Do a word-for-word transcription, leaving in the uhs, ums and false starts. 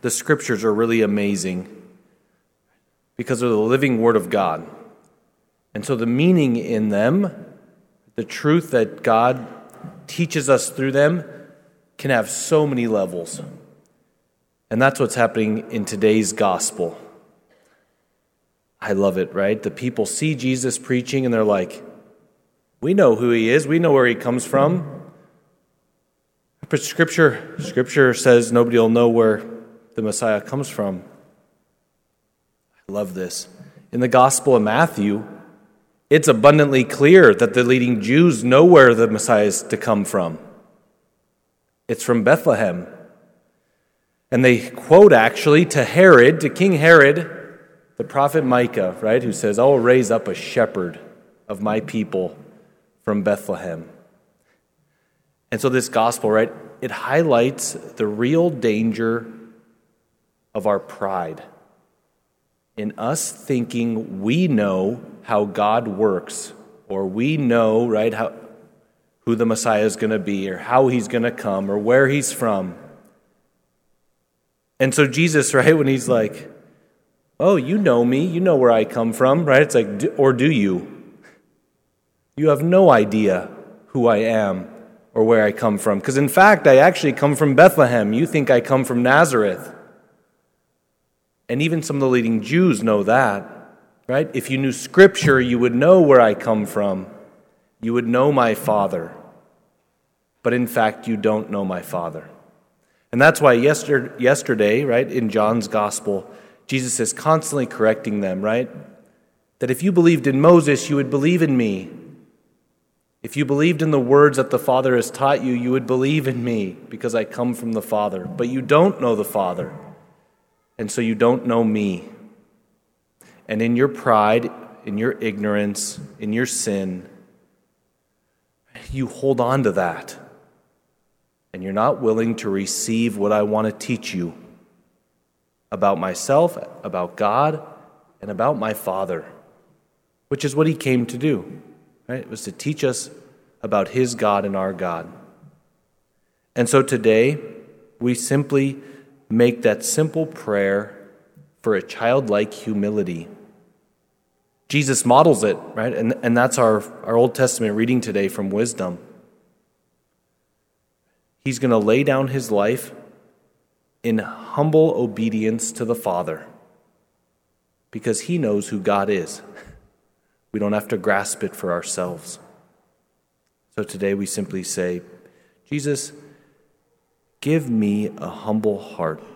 the scriptures are really amazing because they're the living word of God. And so the meaning in them, the truth that God teaches us through them, can have so many levels. And that's what's happening in today's gospel. I love it, right? The people see Jesus preaching and they're like, we know who he is. We know where he comes from. But Scripture, Scripture says nobody will know where the Messiah comes from. I love this. In the Gospel of Matthew, it's abundantly clear that the leading Jews know where the Messiah is to come from. It's from Bethlehem. And they quote actually to Herod, to King Herod, the prophet Micah, right, who says, I will raise up a shepherd of my people from Bethlehem. And so this gospel, right, it highlights the real danger of our pride in us thinking we know how God works, or we know, right, how who the Messiah is going to be, or how he's going to come, or where he's from. And so Jesus, right, when he's like, oh, you know me, you know where I come from, right? It's like, or do you? You have no idea who I am or where I come from. Because in fact, I actually come from Bethlehem. You think I come from Nazareth. And even some of the leading Jews know that, right? If you knew Scripture, you would know where I come from. You would know my Father. But in fact, you don't know my Father. And that's why yester- yesterday, right, in John's Gospel, Jesus is constantly correcting them, right? That if you believed in Moses, you would believe in me. If you believed in the words that the Father has taught you, you would believe in me because I come from the Father. But you don't know the Father, and so you don't know me. And in your pride, in your ignorance, in your sin, you hold on to that. And you're not willing to receive what I want to teach you about myself, about God, and about my Father, which is what he came to do, right? It was to teach us about his God and our God. And so today, we simply make that simple prayer for a childlike humility. Jesus models it, right? And, and that's our, our Old Testament reading today from Wisdom. He's going to lay down his life in humble obedience to the Father because he knows who God is. We don't have to grasp it for ourselves. So today we simply say, Jesus, give me a humble heart.